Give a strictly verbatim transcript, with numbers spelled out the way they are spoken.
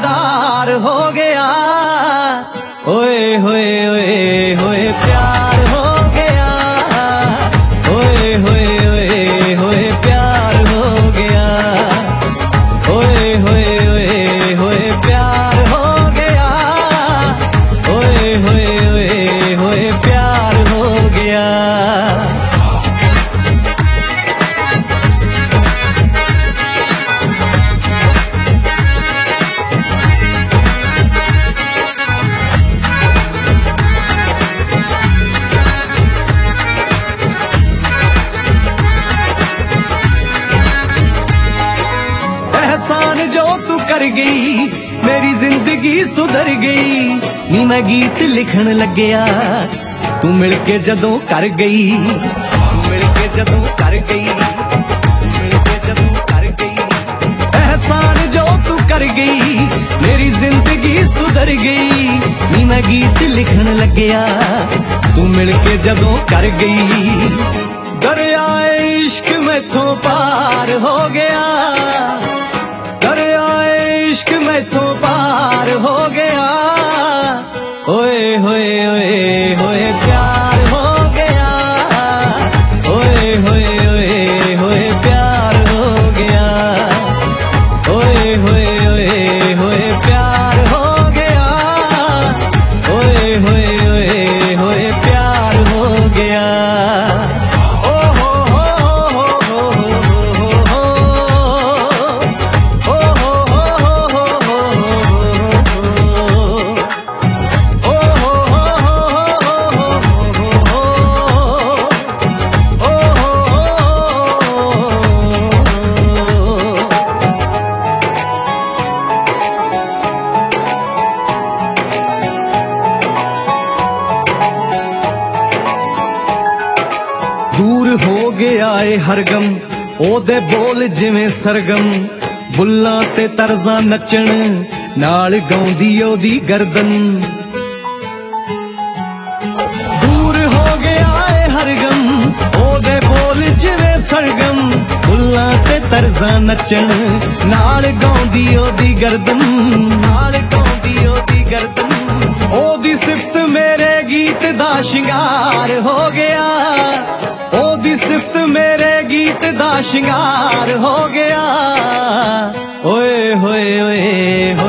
दिलदार हो गया। ओए होए ओए होए प्यार हो गया। ओए होए ओए होए प्यार हो गया। ओए होए ओए होए प्यार हो गया। ओए होए ओए होए प्यार हो गया। एहसान जो तू कर गई मेरी जिंदगी सुधर गई। नी मैं गीत लिखन लग्या तू मिलके जदों कर गई। तू मिलके जदों कर गई। तू मिलके जदों कर गई। एहसान जो तू कर गई मेरी जिंदगी सुधर गई। नी मैं गीत लिखन लग्या तू मिलके जदों कर गई। दरियाए इश्क मैथों पार हो गया। इश्क मैथों पार हो गया। ओए होए ओए होए प्यार हो गया। ओए होए ओए होए प्यार हो गया। ओए होए ओए होए प्यार हो गया। ओए होए ओए होए प्यार हो गया। दूर हो गया ए हर गम ओदे बोल जिवें सरगम। बुल्लां ते तर्जां नचण नाल गाउंदी ओदी गर्दन। दूर हो गया ए हर गम ओदे बोल जिवें सरगम। बुल्लां ते तर्जां नचण नाल गाउंदी ओदी गर्दन। नाल गाउंदी ओदी गर्दन। ओदी सिफत मेरे गीत दा शिंगार हो गया। ओदी सिफत मेरे गीत दा शिंगार हो गया। ओए होए ओए